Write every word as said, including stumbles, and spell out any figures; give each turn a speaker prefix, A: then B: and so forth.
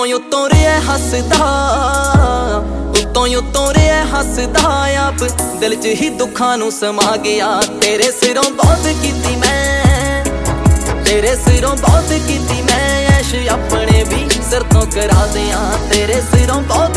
A: ਉੱਤੋਂ ਉੱਤੋਂ ਰਿਹਾ ਹੱਸਦਾ, ਉੱਤੋਂ ਉੱਤੋਂ ਰਿਹਾ ਹੱਸਦਾ ਆਪ ਦਿਲ 'ਚ ਹੀ ਦੁੱਖਾਂ ਨੂੰ ਸਮਾ ਗਿਆ। ਤੇਰੇ ਸਿਰੋਂ ਬਹੁਤ ਕੀਤੀ ਮੈਂ, ਤੇਰੇ ਸਿਰੋਂ ਬਹੁਤ ਕੀਤੀ ਮੈਂ ਐਸ਼ ਆਪਣੇ ਵੀ ਸਿਰ ਤੋਂ ਕਰਾ ਦਿਆਂ। ਤੇਰੇ ਸਿਰੋਂ ਬਹੁਤ